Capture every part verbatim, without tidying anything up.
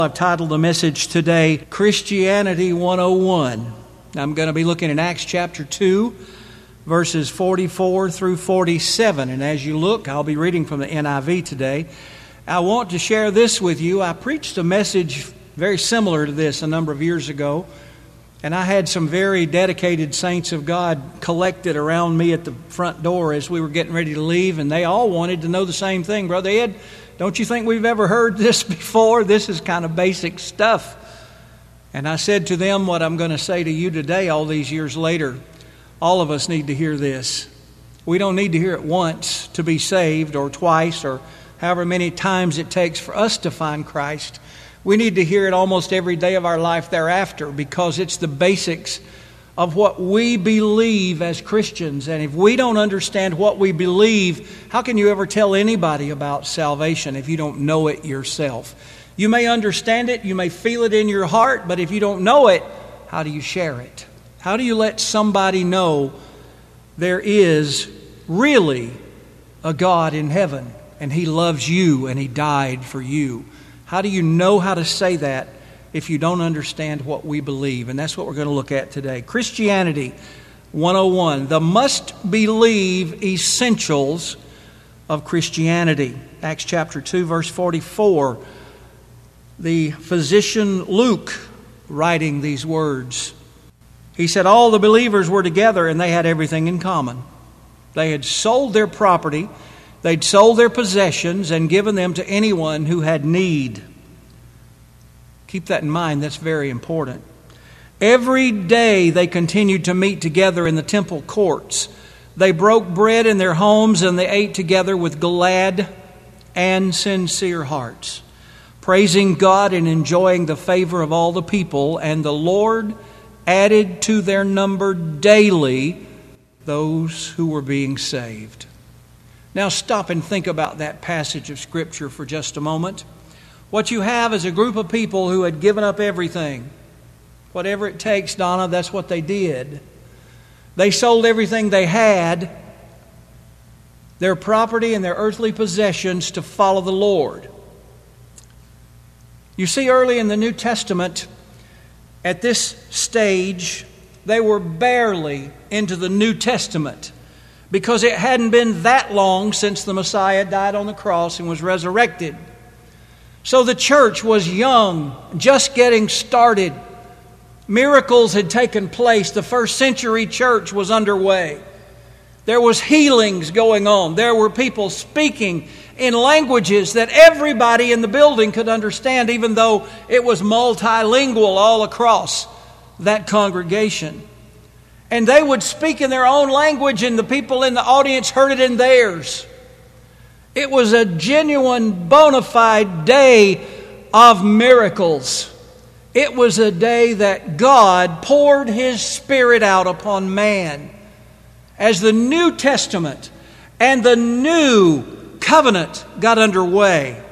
I've titled the message today, Christianity one oh one. I'm going to be looking at Acts chapter two, verses forty-four through forty-seven. And as you look, I'll be reading from the N I V today. I want to share this with you. I preached a message very similar to this a number of years ago. And I had some very dedicated saints of God collected around me at the front door as we were getting ready to leave. And they all wanted to know the same thing. Brother Ed, don't you think we've ever heard this before? This is kind of basic stuff. And I said to them what I'm going to say to you today, all these years later. All of us need to hear this. We don't need to hear it once to be saved, or twice, or however many times it takes for us to find Christ. We need to hear it almost every day of our life thereafter, because it's the basics of what we believe as Christians. And if we don't understand what we believe, how can you ever tell anybody about salvation if you don't know it yourself? You may understand it, you may feel it in your heart, but if you don't know it, how do you share it? How do you let somebody know there is really a God in heaven, and He loves you and He died for you? How do you know how to say that if you don't understand what we believe? And that's what we're going to look at today. Christianity one oh one, the must-believe essentials of Christianity. Acts chapter two, verse forty-four. The physician Luke writing these words. He said, all the believers were together and they had everything in common. They had sold their property, they'd sold their possessions and given them to anyone who had need. Keep that in mind, that's very important. Every day they continued to meet together in the temple courts. They broke bread in their homes and they ate together with glad and sincere hearts, praising God and enjoying the favor of all the people. And the Lord added to their number daily those who were being saved. Now stop and think about that passage of Scripture for just a moment. What you have is a group of people who had given up everything. Whatever it takes, Donna, that's what they did. They sold everything they had, their property and their earthly possessions, to follow the Lord. You see, early in the New Testament, at this stage, they were barely into the New Testament, because it hadn't been that long since the Messiah died on the cross and was resurrected. So the church was young, just getting started. Miracles had taken place. The first century church was underway. There was healings going on. There were people speaking in languages that everybody in the building could understand, even though it was multilingual all across that congregation. And they would speak in their own language, and the people in the audience heard it in theirs. It was a genuine, bona fide day of miracles. It was a day that God poured His Spirit out upon man. As the New Testament and the New Covenant got underway,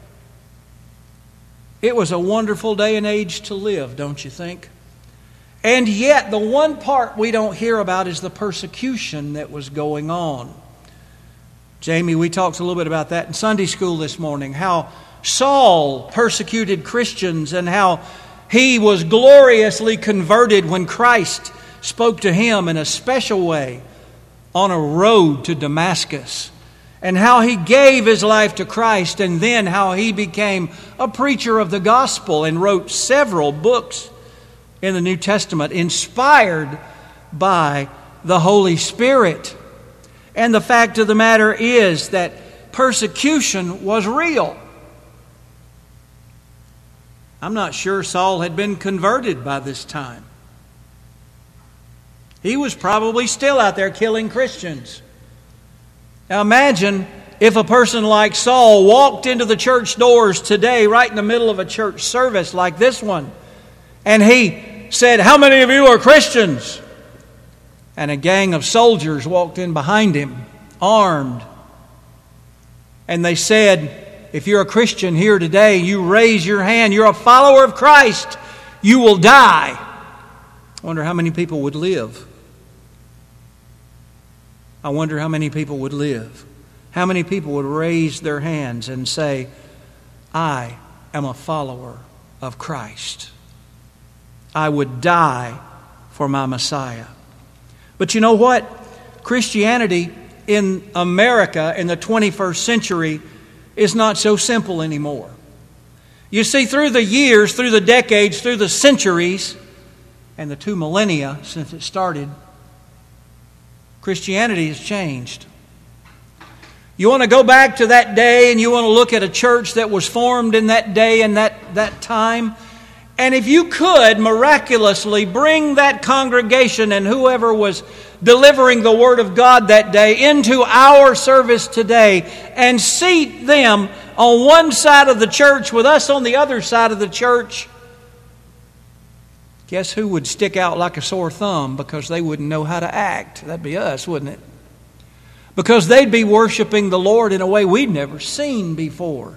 it was a wonderful day and age to live, don't you think? And yet, the one part we don't hear about is the persecution that was going on. Jamie, we talked a little bit about that in Sunday school this morning, how Saul persecuted Christians and how he was gloriously converted when Christ spoke to him in a special way on a road to Damascus, and how he gave his life to Christ, and then how he became a preacher of the gospel and wrote several books in the New Testament inspired by the Holy Spirit. And the fact of the matter is that persecution was real. I'm not sure Saul had been converted by this time. He was probably still out there killing Christians. Now imagine if a person like Saul walked into the church doors today, right in the middle of a church service like this one, and he said, "How many of you are Christians?" And a gang of soldiers walked in behind him, armed. And they said, "If you're a Christian here today, you raise your hand, you're a follower of Christ, you will die." I wonder how many people would live. I wonder how many people would live. How many people would raise their hands and say, "I am a follower of Christ. I would die for my Messiah. But you know what? Christianity in America in the twenty-first century is not so simple anymore. You see, through the years, through the decades, through the centuries, and the two millennia since it started, Christianity has changed. You want to go back to that day and you want to look at a church that was formed in that day and that, that time. And if you could miraculously bring that congregation and whoever was delivering the Word of God that day into our service today and seat them on one side of the church with us on the other side of the church, guess who would stick out like a sore thumb because they wouldn't know how to act? That'd be us, wouldn't it? Because they'd be worshiping the Lord in a way we'd never seen before.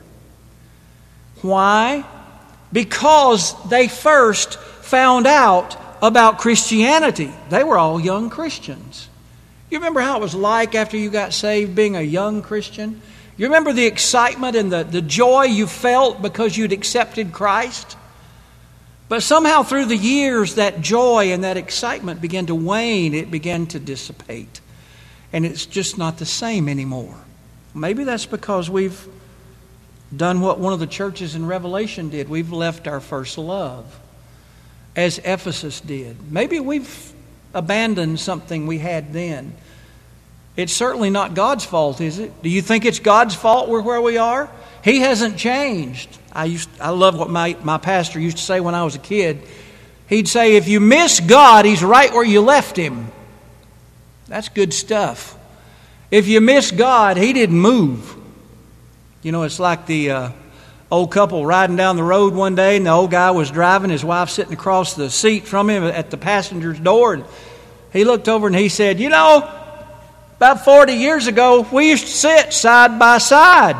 Why? Because they first found out about Christianity. They were all young Christians. You remember how it was like after you got saved being a young Christian? You remember the excitement and the, the joy you felt because you'd accepted Christ? But somehow through the years, that joy and that excitement began to wane. It began to dissipate. And it's just not the same anymore. Maybe that's because we've done what one of the churches in Revelation did. We've left our first love, as Ephesus did. Maybe we've abandoned something we had then. It's certainly not God's fault, is it? Do you think it's God's fault we're where we are? He hasn't changed. I used I love what my, my pastor used to say when I was a kid. He'd say, if you miss God, He's right where you left Him. That's good stuff. If you miss God, He didn't move. You know, it's like the uh, old couple riding down the road one day, and the old guy was driving, his wife sitting across the seat from him at the passenger's door, and he looked over and he said, you know, about forty years ago, we used to sit side by side.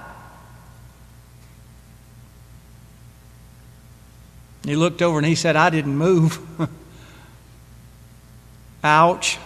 And he looked over and he said, I didn't move. Ouch.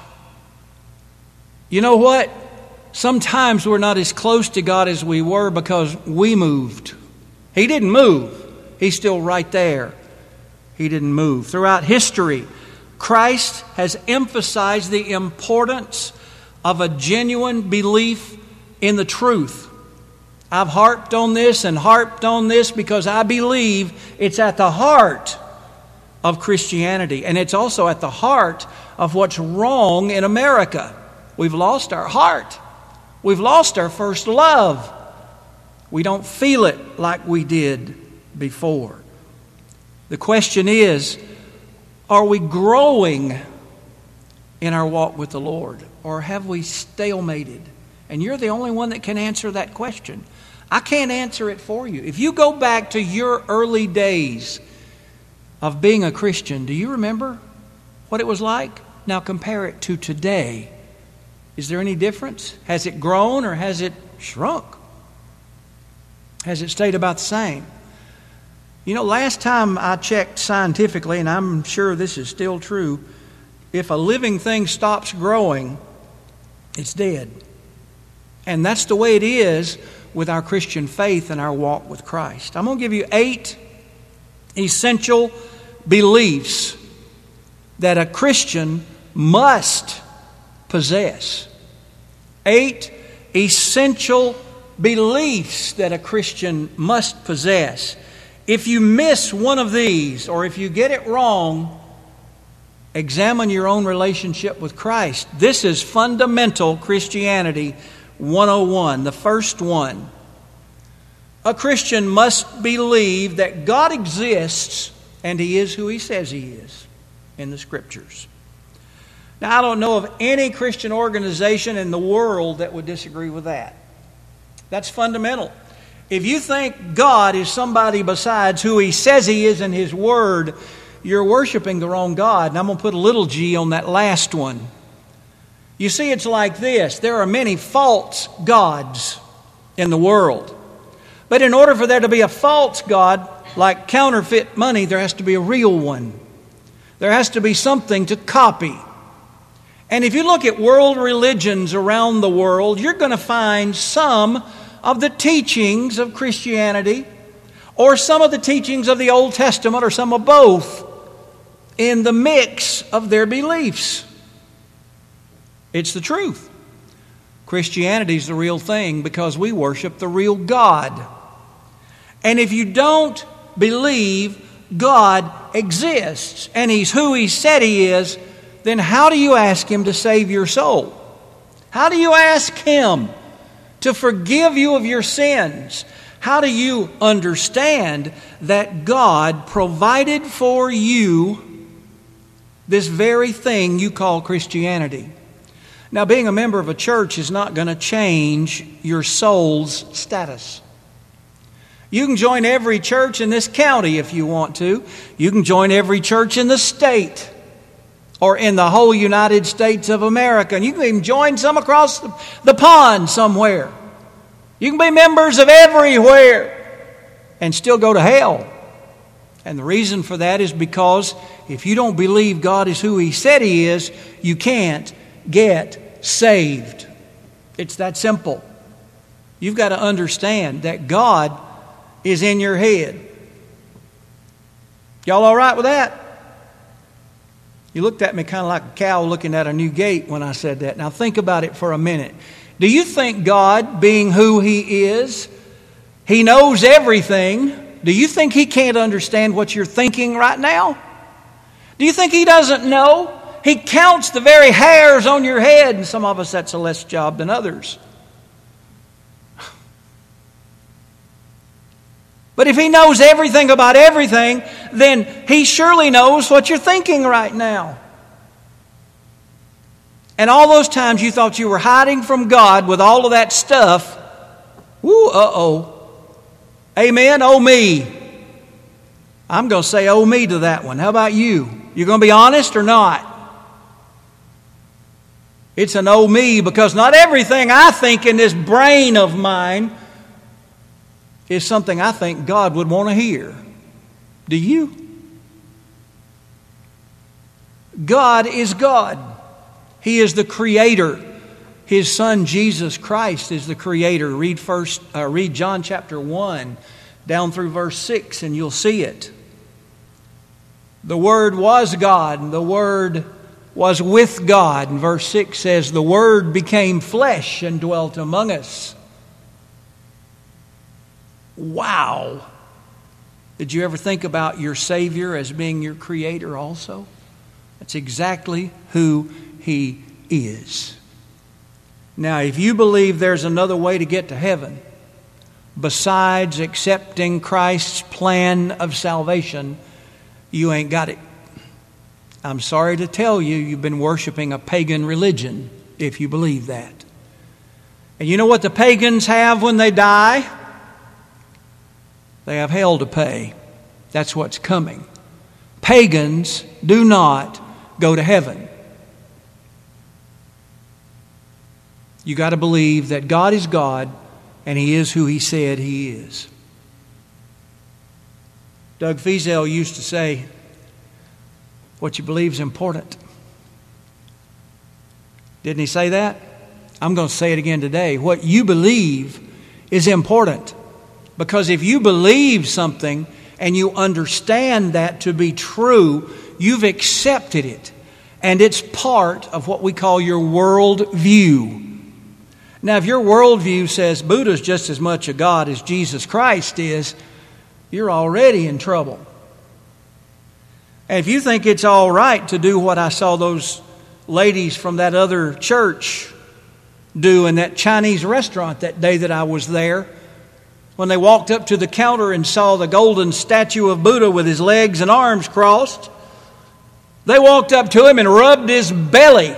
You know what? Sometimes we're not as close to God as we were because we moved. He didn't move. He's still right there. He didn't move. Throughout history, Christ has emphasized the importance of a genuine belief in the truth. I've harped on this and harped on this because I believe it's at the heart of Christianity. And it's also at the heart of what's wrong in America. We've lost our heart. We've lost our first love. We don't feel it like we did before. The question is, are we growing in our walk with the Lord? Or have we stalemated? And you're the only one that can answer that question. I can't answer it for you. If you go back to your early days of being a Christian, do you remember what it was like? Now compare it to today. Is there any difference? Has it grown or has it shrunk? Has it stayed about the same? You know, last time I checked scientifically, and I'm sure this is still true, if a living thing stops growing, it's dead. And that's the way it is with our Christian faith and our walk with Christ. I'm going to give you eight essential beliefs that a Christian must possess. Eight essential beliefs that a Christian must possess. If you miss one of these, or if you get it wrong, examine your own relationship with Christ. This is fundamental Christianity one oh one, the first one. A Christian must believe that God exists and He is who He says He is in the Scriptures. Now, I don't know of any Christian organization in the world that would disagree with that. That's fundamental. If you think God is somebody besides who He says He is in His Word, you're worshiping the wrong God. And I'm going to put a little G on that last one. You see, it's like this. There are many false gods in the world. But in order for there to be a false God, like counterfeit money, there has to be a real one. There has to be something to copy. And if you look at world religions around the world, you're going to find some of the teachings of Christianity or some of the teachings of the Old Testament, or some of both, in the mix of their beliefs. It's the truth. Christianity is the real thing because we worship the real God. And if you don't believe God exists and He's who He said He is, then how do you ask Him to save your soul? How do you ask Him to forgive you of your sins? How do you understand that God provided for you this very thing you call Christianity? Now, being a member of a church is not going to change your soul's status. You can join every church in this county if you want to. You can join every church in the state or in the whole United States of America. And you can even join some across the, the pond somewhere. You can be members of everywhere and still go to hell. And the reason for that is because if you don't believe God is who He said He is, you can't get saved. It's that simple. You've got to understand that God is in your head. Y'all all right with that? You looked at me kind of like a cow looking at a new gate when I said that. Now think about it for a minute. Do you think God, being who He is, He knows everything? Do you think He can't understand what you're thinking right now? Do you think He doesn't know? He counts the very hairs on your head, and some of us that's a less job than others. But if He knows everything about everything, then He surely knows what you're thinking right now. And all those times you thought you were hiding from God with all of that stuff, woo, uh-oh. Amen, oh me. I'm going to say oh me to that one. How about you? You going to be honest or not? It's an oh me, because not everything I think in this brain of mine is something I think God would want to hear. Do you? God is God. He is the Creator. His Son Jesus Christ is the Creator. Read first, uh, read John chapter one down through verse six, and you'll see it. The Word was God, and the Word was with God. And verse six says, the Word became flesh and dwelt among us. Wow. Did you ever think about your Savior as being your Creator also? That's exactly who He is. Now, if you believe there's another way to get to heaven besides accepting Christ's plan of salvation, you ain't got it. I'm sorry to tell you, you've been worshiping a pagan religion if you believe that. And you know what the pagans have when they die? They have hell to pay. That's what's coming. Pagans do not go to heaven. You got to believe that God is God and He is who He said He is. Doug Fiesel used to say, what you believe is important. Didn't he say that? I'm going to say it again today. What you believe is important. Because if you believe something and you understand that to be true, you've accepted it. And it's part of what we call your world view. Now, if your worldview says Buddha's just as much a God as Jesus Christ is, you're already in trouble. And if you think it's all right to do what I saw those ladies from that other church do in that Chinese restaurant that day that I was there, when they walked up to the counter and saw the golden statue of Buddha with his legs and arms crossed, they walked up to him and rubbed his belly.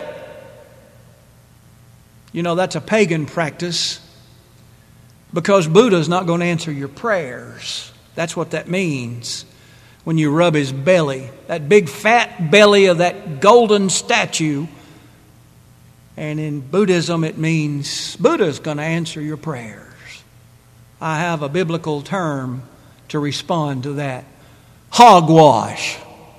You know, that's a pagan practice because Buddha's not going to answer your prayers. That's what that means when you rub his belly. That big fat belly of that golden statue. And in Buddhism it means Buddha's going to answer your prayers. I have a biblical term to respond to that. Hogwash.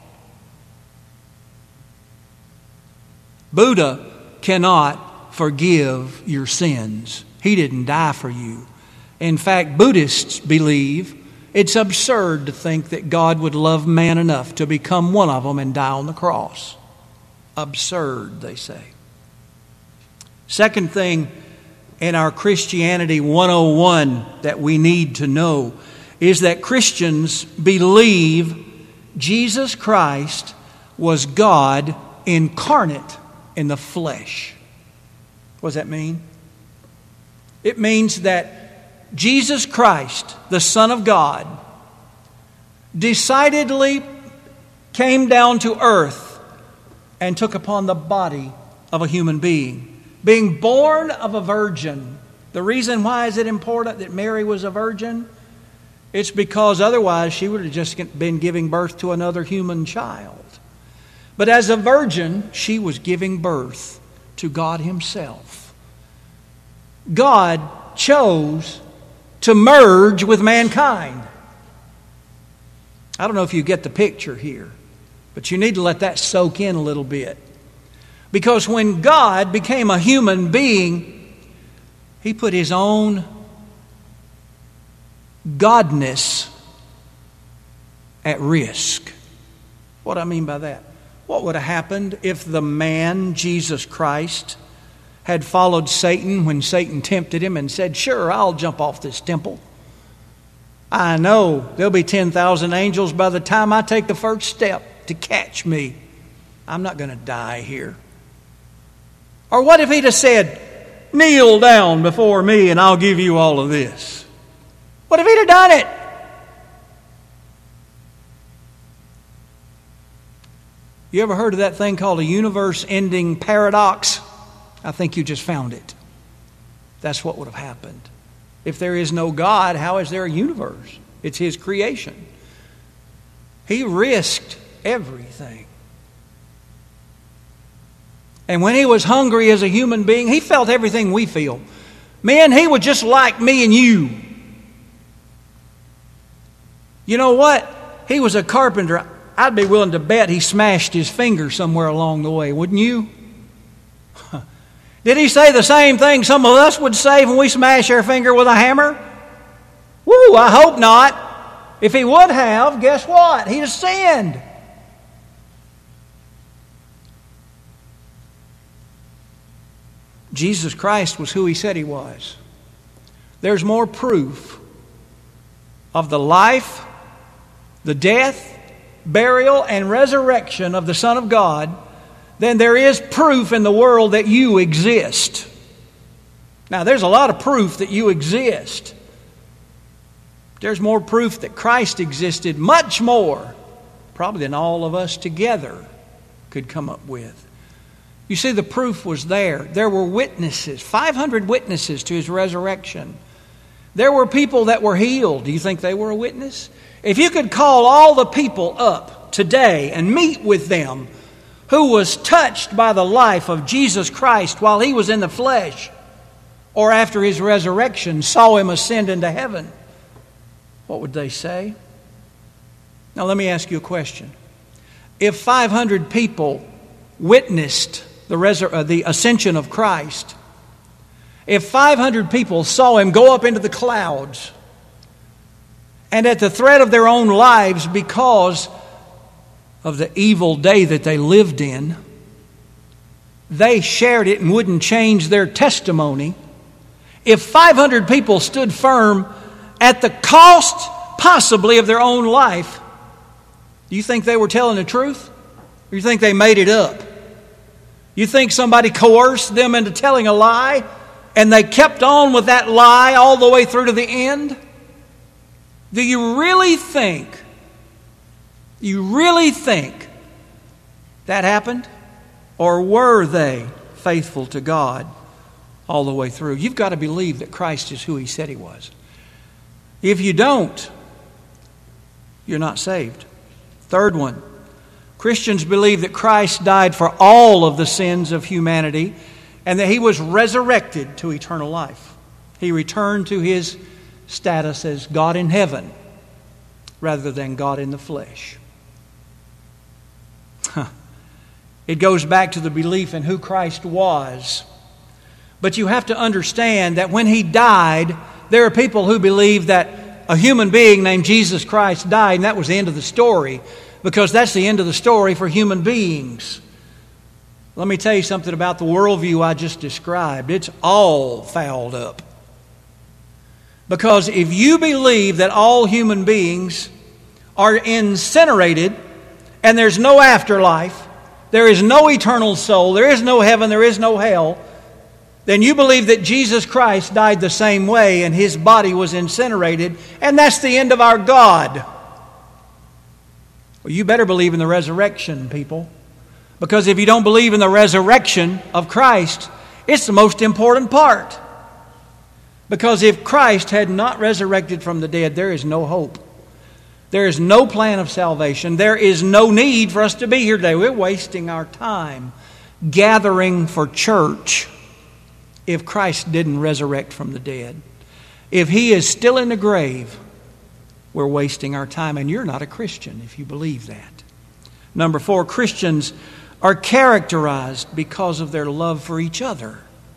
Buddha cannot forgive your sins. He didn't die for you. In fact, Buddhists believe It's absurd to think that God would love man enough to become one of them and die on the cross. Absurd, they say. Second thing in our Christianity one oh one that we need to know is that Christians believe Jesus Christ was God incarnate in the flesh. What does that mean? It means that Jesus Christ, the Son of God, decidedly came down to earth and took upon the body of a human being. Being born of a virgin. The reason why is it important that Mary was a virgin? It's because otherwise she would have just been giving birth to another human child. But as a virgin, she was giving birth to God Himself. God chose to merge with mankind. I don't know if you get the picture here, but you need to let that soak in a little bit. Because when God became a human being, He put His own godness at risk. What do I mean by that? What would have happened if the man, Jesus Christ, had followed Satan when Satan tempted him and said, "Sure, I'll jump off this temple. I know there'll be ten thousand angels by the time I take the first step to catch me. I'm not going to die here." Or what if he'd have said, "Kneel down before me and I'll give you all of this"? What if he'd have done it? You ever heard of that thing called a universe-ending paradox? I think you just found it. That's what would have happened. If there is no God, how is there a universe? It's His creation. He risked everything. And when He was hungry as a human being, He felt everything we feel. Man, He was just like me and you. You know what? He was a carpenter. I'd be willing to bet He smashed his finger somewhere along the way, wouldn't you? Did He say the same thing some of us would say when we smash our finger with a hammer? Woo, I hope not. If He would have, guess what? He'd have sinned. Jesus Christ was who He said He was. There's more proof of the life, the death, burial, and resurrection of the Son of God than there is proof in the world that you exist. Now, there's a lot of proof that you exist. There's more proof that Christ existed, much more, probably than all of us together could come up with. You see, the proof was there. There were witnesses, five hundred witnesses to His resurrection. There were people that were healed. Do you think they were a witness? If you could call all the people up today and meet with them who was touched by the life of Jesus Christ while He was in the flesh, or after His resurrection saw Him ascend into heaven, what would they say? Now let me ask you a question. If five hundred people witnessed the, resur- uh, the ascension of Christ, if five hundred people saw Him go up into the clouds, and at the threat of their own lives because of the evil day that they lived in, they shared it and wouldn't change their testimony. If five hundred people stood firm at the cost possibly of their own life, do you think they were telling the truth? Or you think they made it up? You think somebody coerced them into telling a lie and they kept on with that lie all the way through to the end? Do you really think, you really think that happened? Or were they faithful to God all the way through? You've got to believe that Christ is who He said He was. If you don't, you're not saved. Third one, Christians believe that Christ died for all of the sins of humanity and that He was resurrected to eternal life. He returned to His status as God in heaven rather than God in the flesh. Huh. It goes back to the belief in who Christ was. But you have to understand that when He died, there are people who believe that a human being named Jesus Christ died, and that was the end of the story, because that's the end of the story for human beings. Let me tell you something about the worldview I just described. It's all fouled up. Because if you believe that all human beings are incinerated and there's no afterlife, there is no eternal soul, there is no heaven, there is no hell, then you believe that Jesus Christ died the same way and His body was incinerated, and that's the end of our God. Well, you better believe in the resurrection, people. Because if you don't believe in the resurrection of Christ, it's the most important part. Because if Christ had not resurrected from the dead, there is no hope. There is no plan of salvation. There is no need for us to be here today. We're wasting our time gathering for church if Christ didn't resurrect from the dead. If He is still in the grave, we're wasting our time. And you're not a Christian if you believe that. Number four, Christians are characterized because of their love for each other.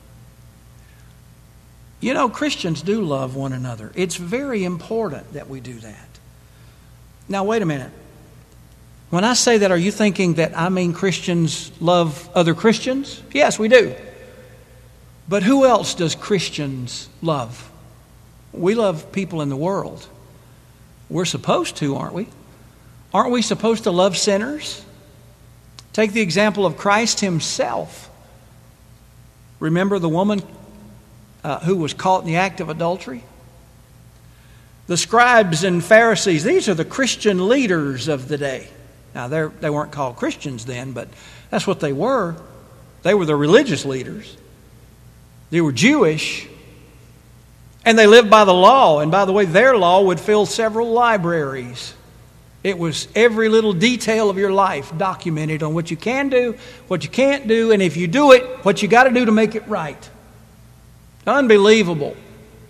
You know, Christians do love one another. It's very important that we do that. Now, wait a minute. When I say that, are you thinking that I mean Christians love other Christians? Yes, we do. But who else does Christians love? We love people in the world. We're supposed to, aren't we? Aren't we supposed to love sinners? Take the example of Christ Himself. Remember the woman uh, who was caught in the act of adultery? The scribes and Pharisees, these are the Christian leaders of the day. Now, they weren't called Christians then, but that's what they were. They were the religious leaders. They were Jewish, and they lived by the law. And by the way, their law would fill several libraries. It was every little detail of your life documented on what you can do, what you can't do, and if you do it, what you got to do to make it right. Unbelievable.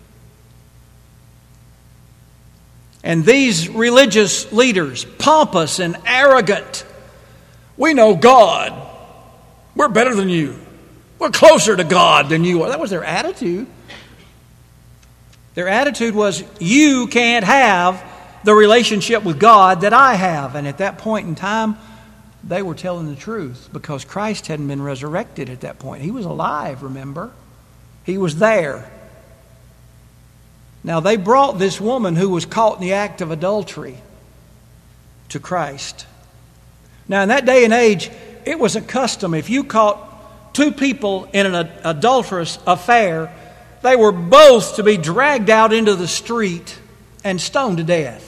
And these religious leaders, pompous and arrogant, we know God. We're better than you. We're closer to God than you are. That was their attitude. Their attitude was, you can't have the relationship with God that I have. And at that point in time, they were telling the truth because Christ hadn't been resurrected at that point. He was alive, remember? He was there. Now, they brought this woman who was caught in the act of adultery to Christ. Now, in that day and age, it was a custom. If you caught two people in an adulterous affair, they were both to be dragged out into the street and stoned to death.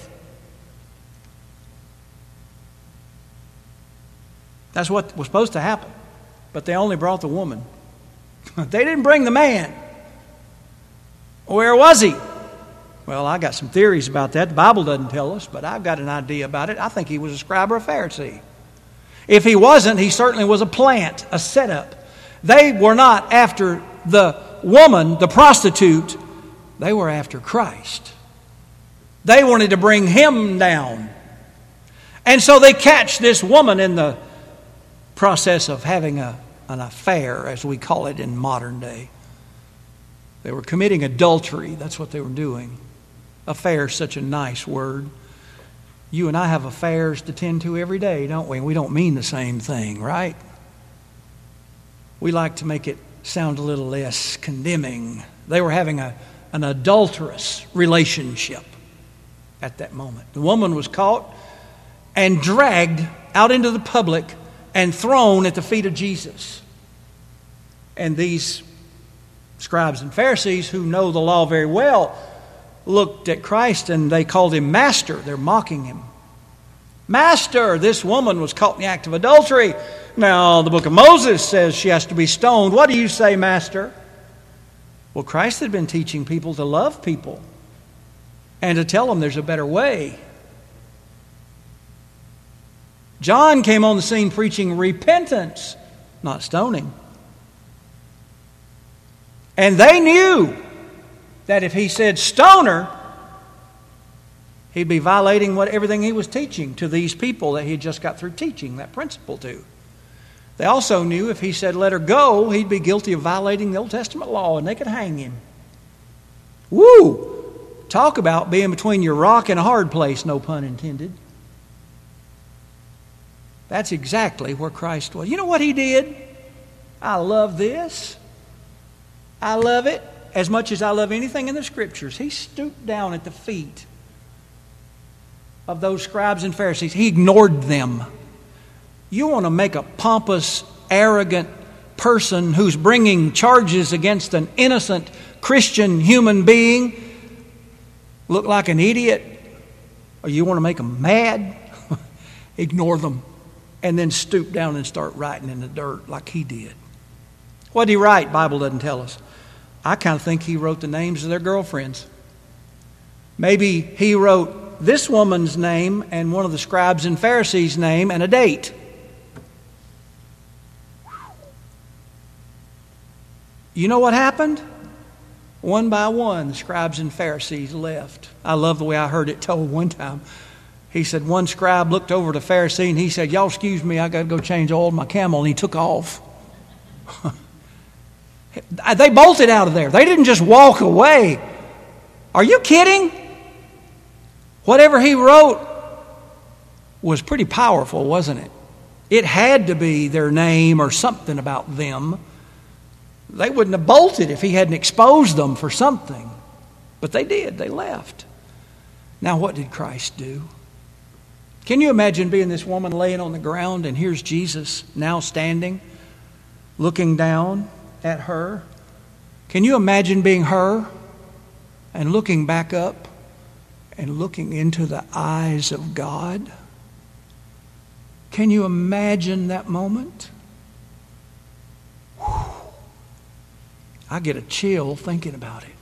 That's what was supposed to happen. But they only brought the woman. They didn't bring the man. Where was he? Well, I got some theories about that. The Bible doesn't tell us, but I've got an idea about it. I think he was a scribe or a Pharisee. If he wasn't, he certainly was a plant, a setup. They were not after the woman, the prostitute. They were after Christ. They wanted to bring Him down. And so they catch this woman in the process of having a, an affair, as we call it in modern day. They were committing adultery. That's what they were doing. Affair is such a nice word. You and I have affairs to tend to every day, don't we? We don't mean the same thing, right? We like to make it sound a little less condemning. They were having a, an adulterous relationship at that moment. The woman was caught and dragged out into the public and thrown at the feet of Jesus. And these scribes and Pharisees, who know the law very well, looked at Christ and they called Him Master. They're mocking Him. Master, this woman was caught in the act of adultery. Now, the book of Moses says she has to be stoned. What do you say, Master? Well, Christ had been teaching people to love people and to tell them there's a better way. John came on the scene preaching repentance, not stoning. And they knew that if he said stone her, he'd be violating what everything he was teaching to these people that he just got through teaching that principle to. They also knew if he said let her go, he'd be guilty of violating the Old Testament law and they could hang him. Woo! talk about being between your rock and a hard place, no pun intended. That's exactly where Christ was. You know what he did? I love this. I love it as much as I love anything in the Scriptures. He stooped down at the feet of those scribes and Pharisees. He ignored them. You want to make a pompous, arrogant person who's bringing charges against an innocent Christian human being look like an idiot? Or you want to make them mad? Ignore them. And then stoop down and start writing in the dirt like he did. What did he write? Bible doesn't tell us. I kind of think he wrote the names of their girlfriends. Maybe he wrote this woman's name and one of the scribes and Pharisees' name and a date. You know what happened? One by one, the scribes and Pharisees left. I love the way I heard it told one time. He said one scribe looked over to the Pharisee and he said, "Y'all excuse me, I got to go change oil in my camel." And he took off. They bolted out of there. They didn't just walk away. Are you kidding? Whatever he wrote was pretty powerful, wasn't it? It had to be their name or something about them. They wouldn't have bolted if he hadn't exposed them for something. But they did. They left. Now, what did Christ do? Can you imagine being this woman laying on the ground and here's Jesus now standing, looking down at her? Can you imagine being her and looking back up and looking into the eyes of God? Can you imagine that moment? Whew. I get a chill thinking about it.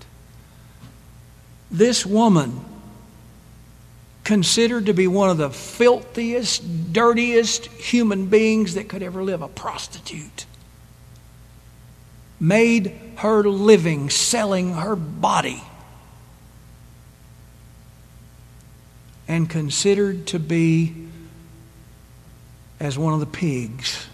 This woman, considered to be one of the filthiest, dirtiest human beings that could ever live, a prostitute, made her living selling her body, and considered to be as one of the pigs,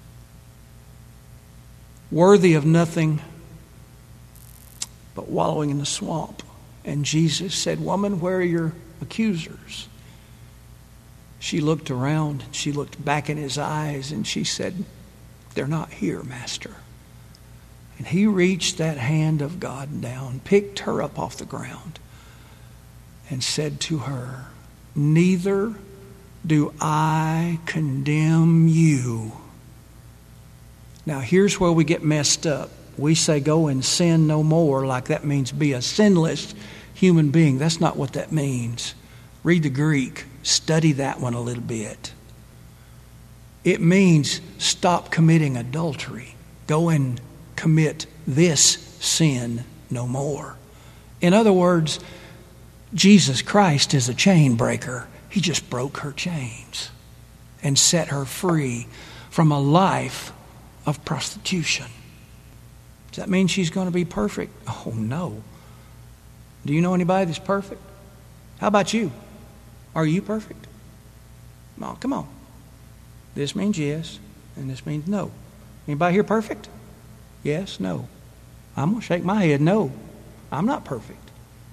worthy of nothing but wallowing in the swamp. And Jesus said, "Woman, where are your accusers?" She looked around, she looked back in his eyes, and she said, "They're not here, Master." And he reached that hand of God down, picked her up off the ground, and said to her, "Neither do I condemn you." Now here's where we get messed up. We say go and sin no more, like that means be a sinless human being. That's not what that means. Read the Greek. Study that one a little bit. It means stop committing adultery. Go and commit this sin no more. In other words, Jesus Christ is a chain breaker. He just broke her chains and set her free from a life of prostitution. Does that mean she's going to be perfect? Oh, no. Do you know anybody that's perfect? How about you? Are you perfect? No, come on. This means yes, and this means no. Anybody here perfect? Yes, no. I'm going to shake my head, no. I'm not perfect.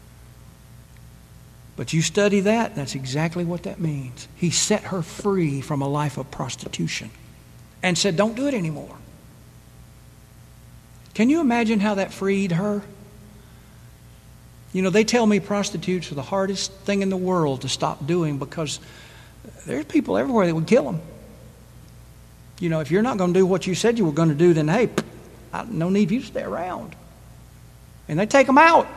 But you study that, that's exactly what that means. He set her free from a life of prostitution and said, don't do it anymore. Can you imagine how that freed her? You know, they tell me prostitutes are the hardest thing in the world to stop doing because there's people everywhere that would kill them. You know, if you're not going to do what you said you were going to do, then hey, I, no need for you to stay around. And they take them out.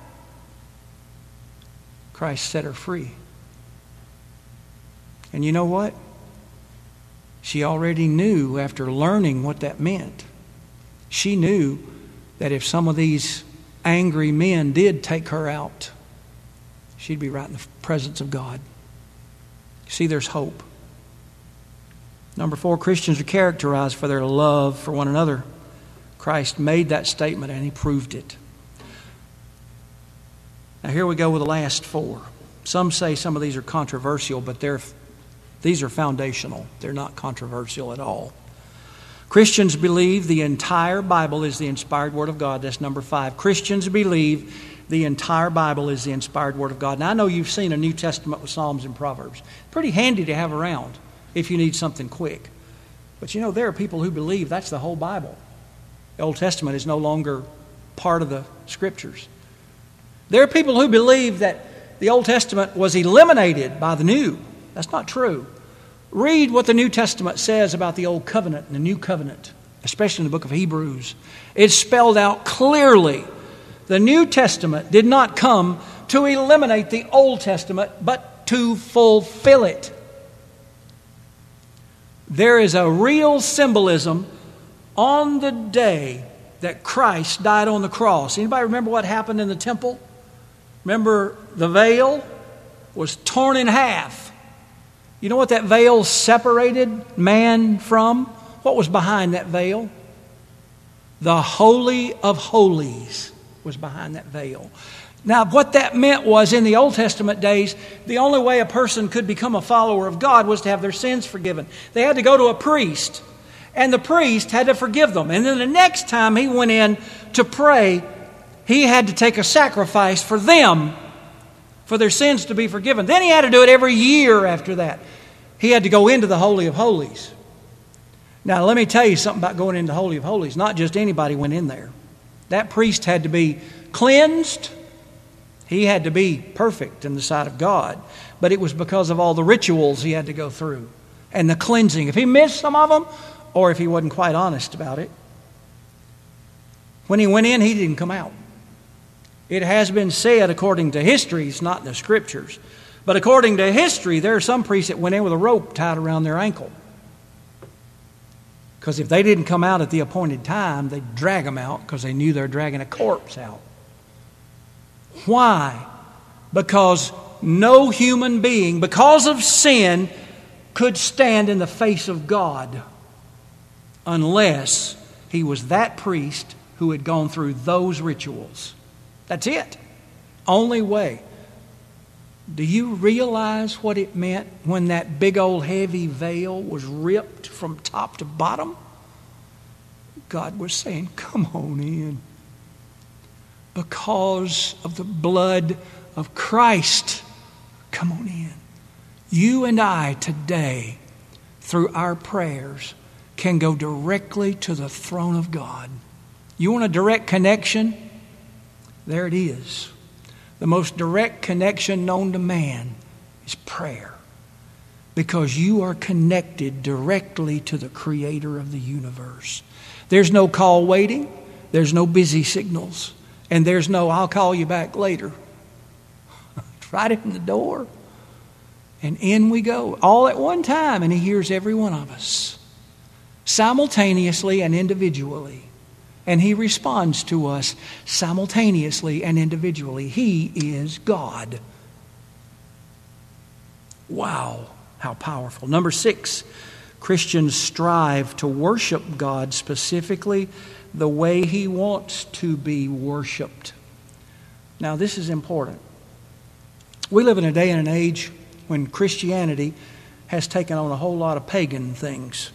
Christ set her free. And you know what? She already knew after learning what that meant. She knew that if some of these angry men did take her out, she'd be right in the presence of God. See, there's hope. Number four, Christians are characterized for their love for one another. Christ made that statement and he proved it. Now here we go with the last four. Some say some of these are controversial, but they're these are foundational. They're not controversial at all. Christians believe the entire Bible is the inspired Word of God. That's number five. Christians believe the entire Bible is the inspired Word of God. Now, I know you've seen a New Testament with Psalms and Proverbs. Pretty handy to have around if you need something quick. But you know, there are people who believe that's the whole Bible. The Old Testament is no longer part of the Scriptures. There are people who believe that the Old Testament was eliminated by the New. That's not true. Read what the New Testament says about the Old Covenant and the New Covenant, especially in the book of Hebrews. It's spelled out clearly. The New Testament did not come to eliminate the Old Testament, but to fulfill it. There is a real symbolism on the day that Christ died on the cross. Anybody remember what happened in the temple? Remember, the veil was torn in half. You know what that veil separated man from? What was behind that veil? The Holy of Holies was behind that veil. Now, what that meant was, in the Old Testament days, the only way a person could become a follower of God was to have their sins forgiven. They had to go to a priest, and the priest had to forgive them. And then the next time he went in to pray, he had to take a sacrifice for them, for their sins to be forgiven. Then he had to do it every year after that. He had to go into the Holy of Holies. Now, let me tell you something about going into the Holy of Holies. Not just anybody went in there. That priest had to be cleansed. He had to be perfect in the sight of God. But it was because of all the rituals he had to go through and the cleansing. If he missed some of them, or if he wasn't quite honest about it, when he went in, he didn't come out. It has been said, according to history, it's not in the Scriptures, but according to history, there are some priests that went in with a rope tied around their ankle. Because if they didn't come out at the appointed time, they'd drag them out because they knew they were dragging a corpse out. Why? Because no human being, because of sin, could stand in the face of God unless he was that priest who had gone through those rituals. That's it. Only way. Do you realize what it meant when that big old heavy veil was ripped from top to bottom? God was saying, come on in. Because of the blood of Christ, come on in. You and I today, through our prayers, can go directly to the throne of God. You want a direct connection? There it is. The most direct connection known to man is prayer. Because you are connected directly to the Creator of the universe. There's no call waiting. There's no busy signals. And there's no, I'll call you back later. It's right in the door. And in we go. All at one time. And He hears every one of us. Simultaneously and individually. And He responds to us simultaneously and individually. He is God. Wow, how powerful. Number six, Christians strive to worship God specifically the way He wants to be worshiped. Now, this is important. We live in a day and an age when Christianity has taken on a whole lot of pagan things.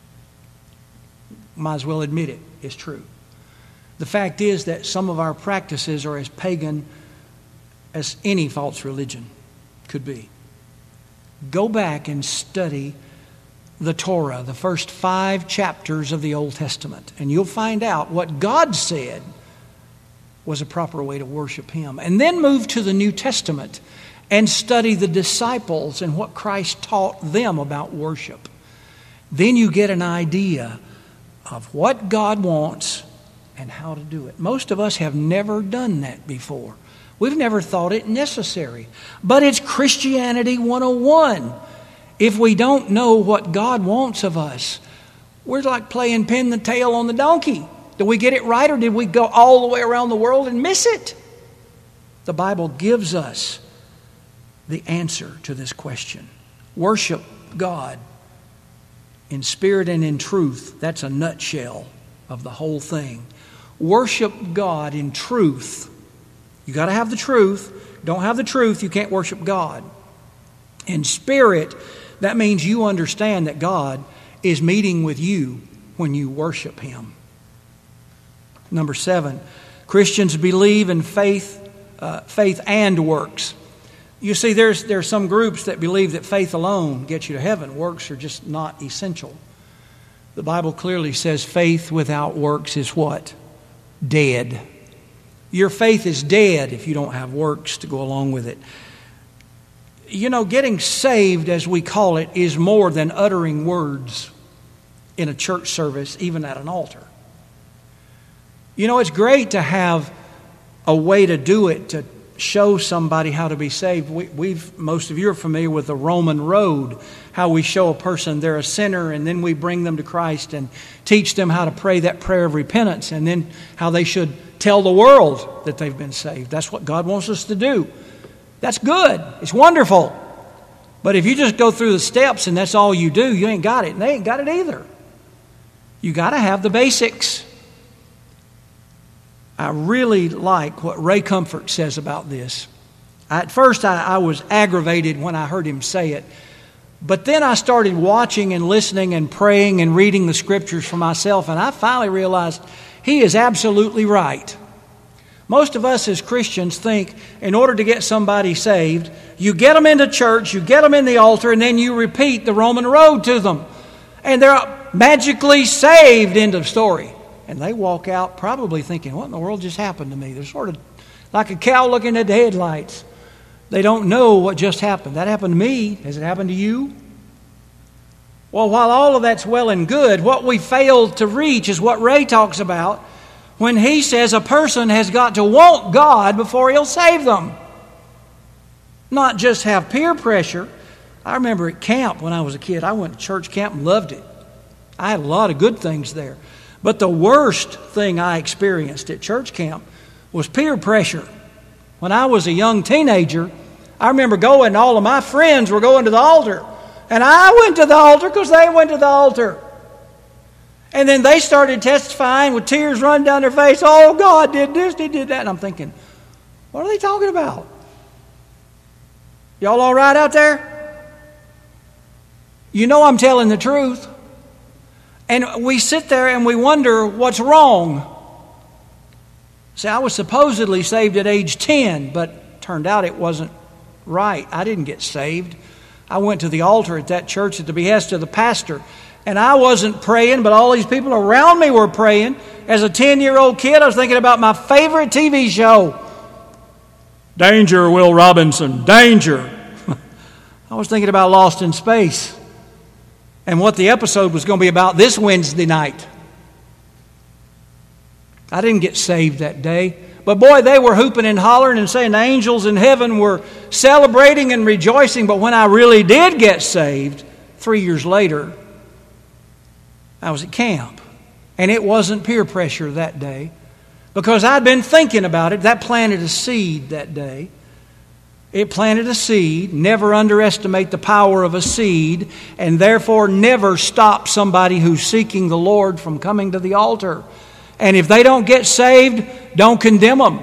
Might as well admit it, it's true. The fact is that some of our practices are as pagan as any false religion could be. Go back and study the Torah, the first five chapters of the Old Testament, and you'll find out what God said was a proper way to worship Him. And then move to the New Testament and study the disciples and what Christ taught them about worship. Then you get an idea of what God wants and how to do it. Most of us have never done that before. We've never thought it necessary. But it's Christianity one oh one. If we don't know what God wants of us, we're like playing pin the tail on the donkey. Did we get it right, or did we go all the way around the world and miss it? The Bible gives us the answer to this question. Worship God in spirit and in truth. That's a nutshell of the whole thing. Worship God in truth. You got to have the truth. Don't have the truth, you can't worship God. In spirit, that means you understand that God is meeting with you when you worship Him. Number seven, Christians believe in faith uh, faith and works. You see, there's there's some groups that believe that faith alone gets you to heaven. Works are just not essential. The Bible clearly says faith without works is what? Dead. Your faith is dead if you don't have works to go along with it. You know, getting saved, as we call it, is more than uttering words in a church service, even at an altar. You know, it's great to have a way to do it, to show somebody how to be saved. We, we've most of you are familiar with the Roman road, how we show a person they're a sinner, and then we bring them to Christ and teach them how to pray that prayer of repentance, and then how they should tell the world that they've been saved. That's what God wants us to do. That's good. It's wonderful. But if you just go through the steps and that's all you do, you ain't got it. And they ain't got it either. You got to have the basics. I really like what Ray Comfort says about this. At first, I, I was aggravated when I heard him say it. But then I started watching and listening and praying and reading the Scriptures for myself, and I finally realized he is absolutely right. Most of us as Christians think in order to get somebody saved, you get them into church, you get them in the altar, and then you repeat the Roman road to them. And they're magically saved, end of story. And they walk out probably thinking, what in the world just happened to me? They're sort of like a cow looking at the headlights. They don't know what just happened. That happened to me. Has it happened to you? Well, while all of that's well and good, what we failed to reach is what Ray talks about when he says a person has got to want God before He'll save them. Not just have peer pressure. I remember at camp when I was a kid, I went to church camp and loved it. I had a lot of good things there. But the worst thing I experienced at church camp was peer pressure. When I was a young teenager, I remember going, and all of my friends were going to the altar. And I went to the altar because they went to the altar. And then they started testifying with tears running down their face. Oh, God did this, He did that. And I'm thinking, what are they talking about? Y'all all right out there? You know I'm telling the truth. And we sit there and we wonder what's wrong. See, I was supposedly saved at age ten, but turned out it wasn't right. I didn't get saved. I went to the altar at that church at the behest of the pastor. And I wasn't praying, but all these people around me were praying. As a ten-year-old kid, I was thinking about my favorite T V show. Danger, Will Robinson, danger. I was thinking about Lost in Space and what the episode was going to be about this Wednesday night. I didn't get saved that day. But boy, they were hooping and hollering and saying the angels in heaven were celebrating and rejoicing. But when I really did get saved, three years later, I was at camp. And it wasn't peer pressure that day. Because I'd been thinking about it. That planted a seed that day. It planted a seed. Never underestimate the power of a seed. And therefore never stop somebody who's seeking the Lord from coming to the altar. And if they don't get saved, don't condemn them.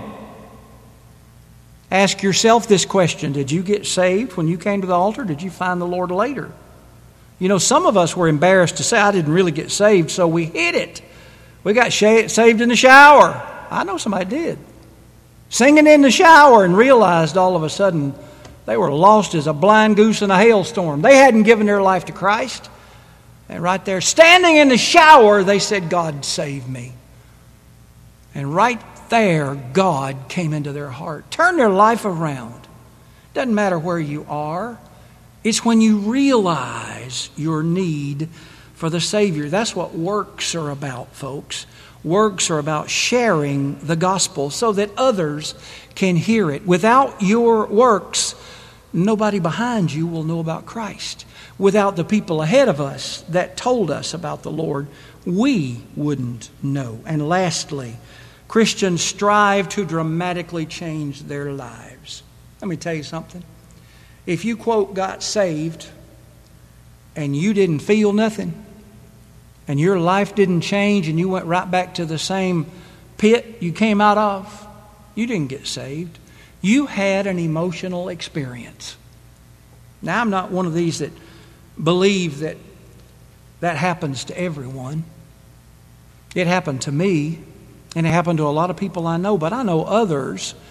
Ask yourself this question. Did you get saved when you came to the altar? Did you find the Lord later? You know, some of us were embarrassed to say, I didn't really get saved, so we hid it. We got saved in the shower. I know somebody did. Singing in the shower, and realized all of a sudden they were lost as a blind goose in a hailstorm. They hadn't given their life to Christ. And right there, standing in the shower, they said, God, save me. And right there, God came into their heart. Turned their life around. Doesn't matter where you are. It's when you realize your need for the Savior. That's what works are about, folks. Works are about sharing the gospel so that others can hear it. Without your works, nobody behind you will know about Christ. Without the people ahead of us that told us about the Lord, we wouldn't know. And lastly, Christians strive to dramatically change their lives. Let me tell you something. If you, quote, got saved and you didn't feel nothing and your life didn't change and you went right back to the same pit you came out of, you didn't get saved. You had an emotional experience. Now, I'm not one of these that believe that that happens to everyone. It happened to me, and it happened to a lot of people I know, but I know others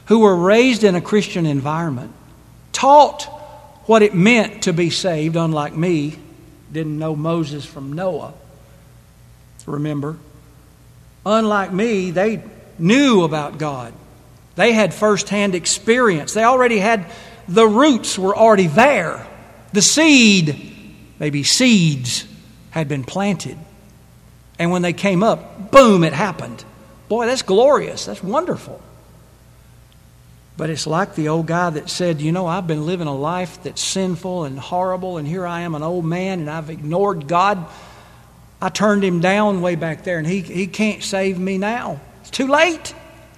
who were raised in a Christian environment, taught what it meant to be saved, unlike me, didn't know Moses from Noah, remember? Unlike me, they knew about God. They had firsthand experience. They already had, the roots were already there. The seed, maybe seeds, had been planted. And when they came up, boom, it happened. Boy, that's glorious. That's wonderful. But it's like the old guy that said, you know, I've been living a life that's sinful and horrible, and here I am, an old man, and I've ignored God. I turned him down way back there, and he, he can't save me now. It's too late.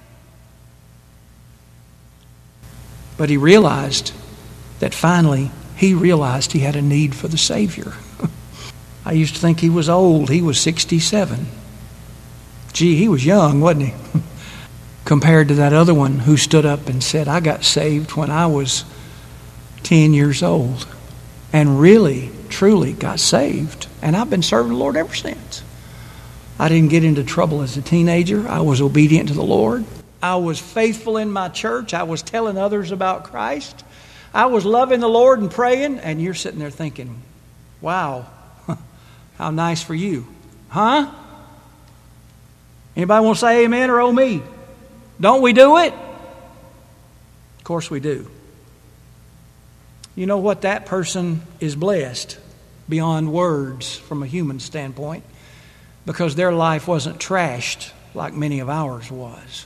But he realized that finally, he realized he had a need for the Savior. I used to think he was old. He was sixty-seven. Gee, he was young, wasn't he? Compared to that other one who stood up and said, I got saved when I was ten years old. And really, truly got saved. And I've been serving the Lord ever since. I didn't get into trouble as a teenager. I was obedient to the Lord. I was faithful in my church. I was telling others about Christ. I was loving the Lord and praying. And you're sitting there thinking, wow, how nice for you. Huh? Anybody want to say amen or oh me? Don't we do it? Of course we do. You know what? That person is blessed beyond words from a human standpoint, because their life wasn't trashed like many of ours was.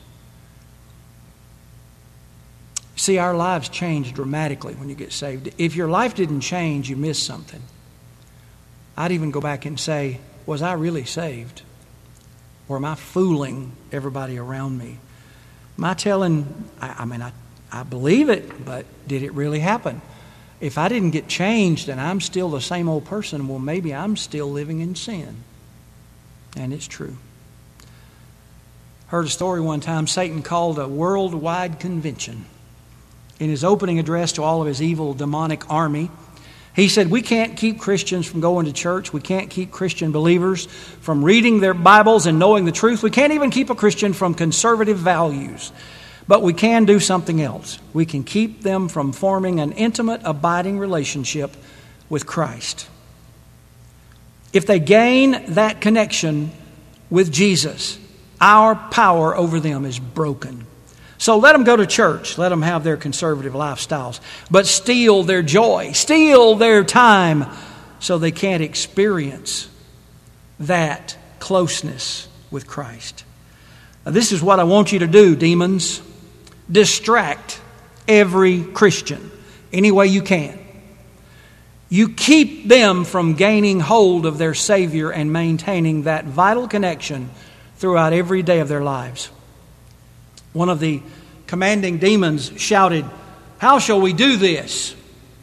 See, our lives change dramatically when you get saved. If your life didn't change, you missed something. I'd even go back and say, was I really saved? Or am I fooling everybody around me? Am I telling, I, I mean, I, I believe it, but did it really happen? If I didn't get changed and I'm still the same old person, well, maybe I'm still living in sin. And it's true. Heard a story one time. Satan called a worldwide convention. In his opening address to all of his evil demonic army, he said, we can't keep Christians from going to church. We can't keep Christian believers from reading their Bibles and knowing the truth. We can't even keep a Christian from conservative values. But we can do something else. We can keep them from forming an intimate, abiding relationship with Christ. If they gain that connection with Jesus, our power over them is broken. So let them go to church. Let them have their conservative lifestyles. But steal their joy. Steal their time so they can't experience that closeness with Christ. Now, this is what I want you to do, demons. Distract every Christian any way you can. You keep them from gaining hold of their Savior and maintaining that vital connection throughout every day of their lives. One of the commanding demons shouted, how shall we do this?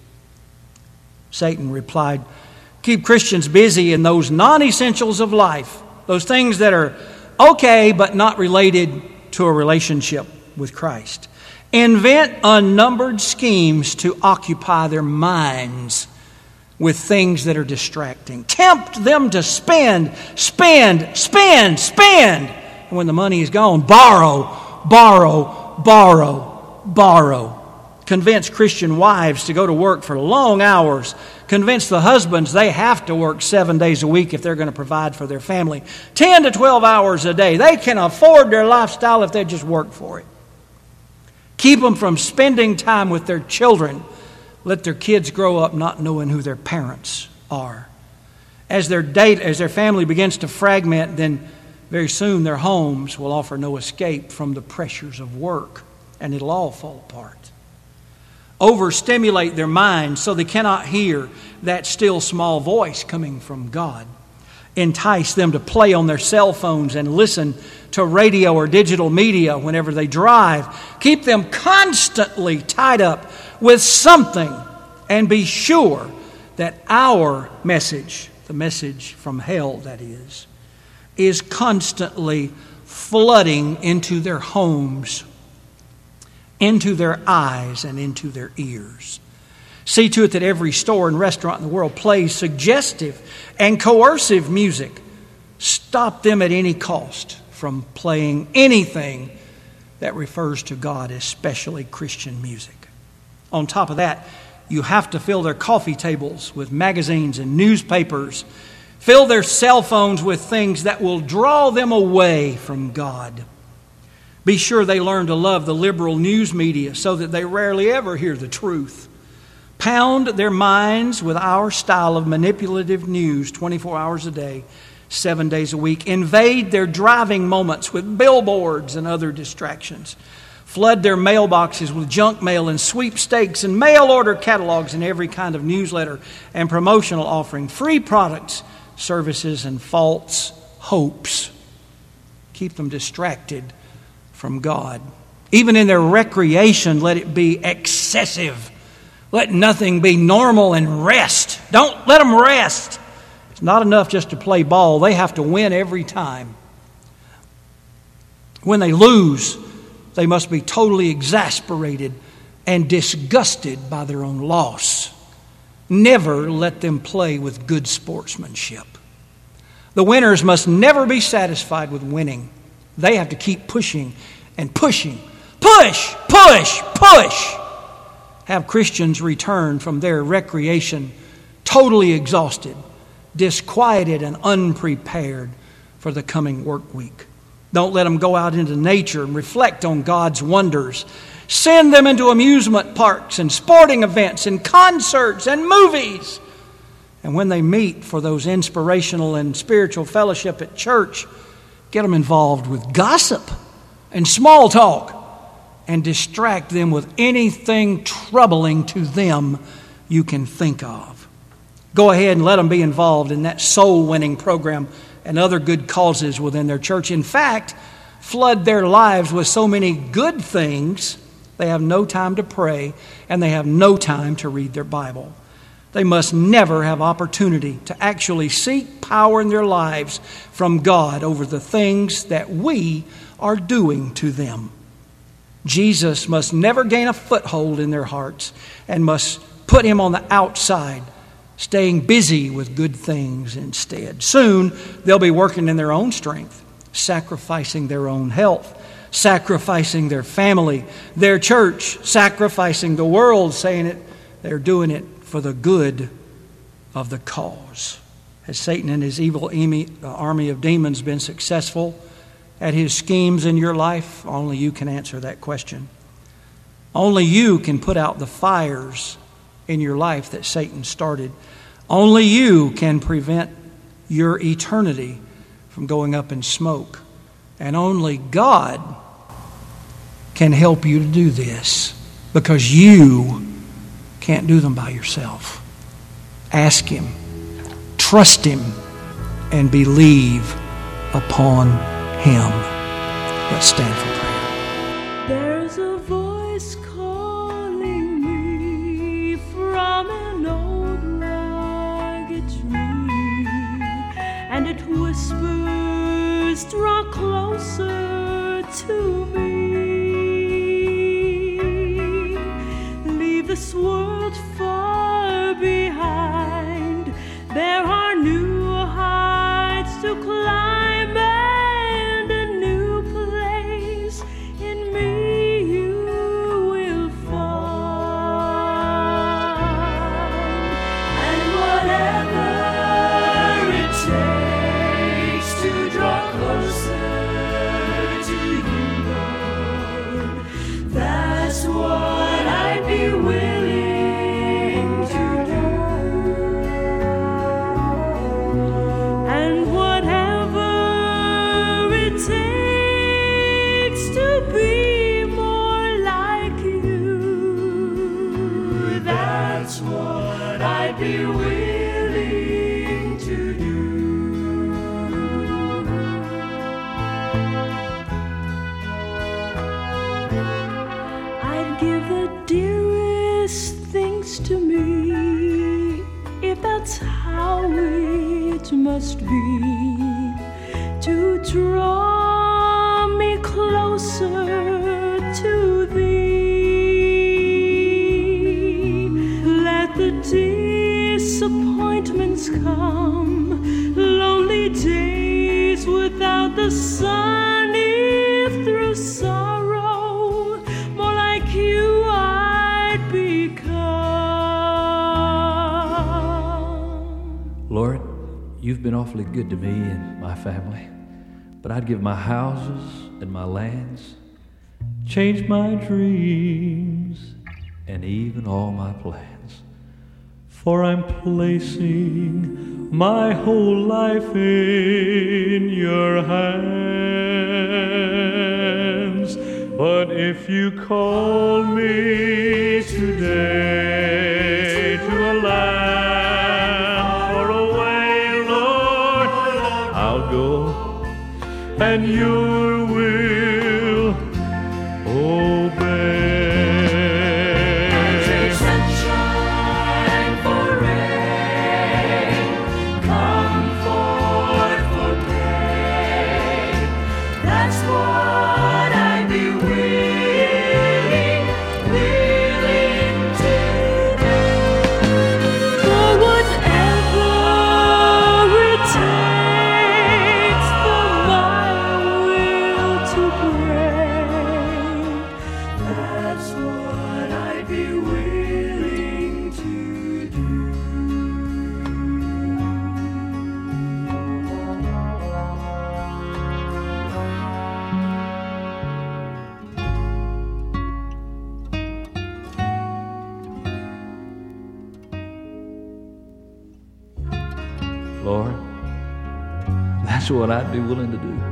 Satan replied, keep Christians busy in those non-essentials of life, those things that are okay but not related to a relationship with Christ. Invent unnumbered schemes to occupy their minds with things that are distracting. Tempt them to spend, spend, spend, spend. And when the money is gone, borrow, borrow, borrow, borrow. Convince Christian wives to go to work for long hours. Convince the husbands they have to work seven days a week if they're going to provide for their family. ten to twelve hours a day. They can afford their lifestyle if they just work for it. Keep them from spending time with their children. Let their kids grow up not knowing who their parents are. As their date, as their family begins to fragment, then very soon their homes will offer no escape from the pressures of work, and it'll all fall apart. Overstimulate their minds so they cannot hear that still small voice coming from God. Entice them to play on their cell phones and listen to radio or digital media whenever they drive. Keep them constantly tied up with something, and be sure that our message, the message from hell that is, is constantly flooding into their homes, into their eyes, and into their ears. See to it that every store and restaurant in the world plays suggestive and coercive music. Stop them at any cost from playing anything that refers to God, especially Christian music. On top of that, you have to fill their coffee tables with magazines and newspapers. Fill their cell phones with things that will draw them away from God. Be sure they learn to love the liberal news media so that they rarely ever hear the truth. Pound their minds with our style of manipulative news twenty-four hours a day, seven days a week. Invade their driving moments with billboards and other distractions. Flood their mailboxes with junk mail and sweepstakes and mail order catalogs and every kind of newsletter and promotional offering. Free products, services, and false hopes. Keep them distracted from God. Even in their recreation, let it be excessive. Let nothing be normal, and rest. Don't let them rest. It's not enough just to play ball. They have to win every time. When they lose, they must be totally exasperated and disgusted by their own loss. Never let them play with good sportsmanship. The winners must never be satisfied with winning. They have to keep pushing and pushing. Push, push, push. Have Christians return from their recreation totally exhausted, disquieted, and unprepared for the coming work week. Don't let them go out into nature and reflect on God's wonders. Send them into amusement parks and sporting events and concerts and movies. And when they meet for those inspirational and spiritual fellowship at church, get them involved with gossip and small talk and distract them with anything troubling to them you can think of. Go ahead and let them be involved in that soul-winning program and other good causes within their church. In fact, flood their lives with so many good things, they have no time to pray and they have no time to read their Bible. They must never have opportunity to actually seek power in their lives from God over the things that we are doing to them. Jesus must never gain a foothold in their hearts and must put him on the outside, staying busy with good things instead. Soon, they'll be working in their own strength, sacrificing their own health, sacrificing their family, their church, sacrificing the world, saying it, they're doing it for the good of the cause. Has Satan and his evil army of demons been successful at his schemes in your life? Only you can answer that question. Only you can put out the fires in your life that Satan started. Only you can prevent your eternity from going up in smoke. And only God can help you to do this, because you can't do them by yourself. Ask him, trust him, and believe upon him. Let's stand for prayer. There's a voice calling me from an old rugged tree, and it whispers, draw closer to me. Leave this world far behind. There are new heights to climb, and a new place in me you will find. And whatever it takes to draw closer to you, Lord, that's what I'd be willing to do. And whatever it takes to be more like you, that's what I'd be willing to do. I'd give the dearest things to me, if that's how it must be, to draw me closer to thee. Let the disappointments come, lonely days without the sun, if through sorrow you've been awfully good to me and my family. But I'd give my houses and my lands, change my dreams, and even all my plans. For I'm placing my whole life in your hands. But if you call me today to a land far away, Lord, I'll go, and your will obey. Lord, that's what I'd be willing to do.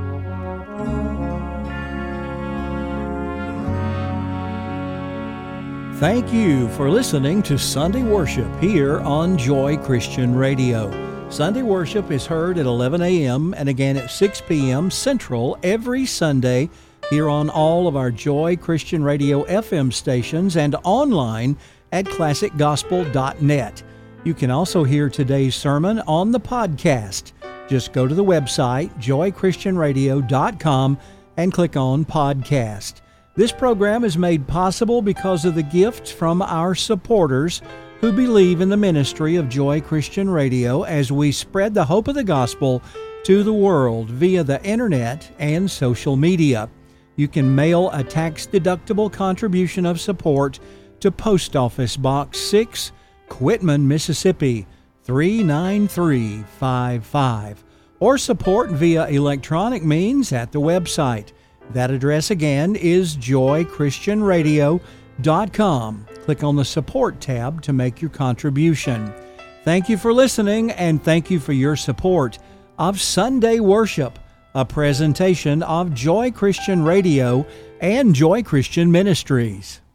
Thank you for listening to Sunday Worship here on Joy Christian Radio. Sunday Worship is heard at eleven a.m. and again at six p.m. Central every Sunday here on all of our Joy Christian Radio F M stations and online at classic gospel dot net. You can also hear today's sermon on the podcast. Just go to the website, joy christian radio dot com, and click on Podcast. This program is made possible because of the gifts from our supporters who believe in the ministry of Joy Christian Radio as we spread the hope of the gospel to the world via the internet and social media. You can mail a tax-deductible contribution of support to Post Office Box six, Quitman, Mississippi, three nine three five five, or support via electronic means at the website. That address again is joy christian radio dot com. Click on the Support tab to make your contribution. Thank you for listening, and thank you for your support of Sunday Worship, a presentation of Joy Christian Radio and Joy Christian Ministries.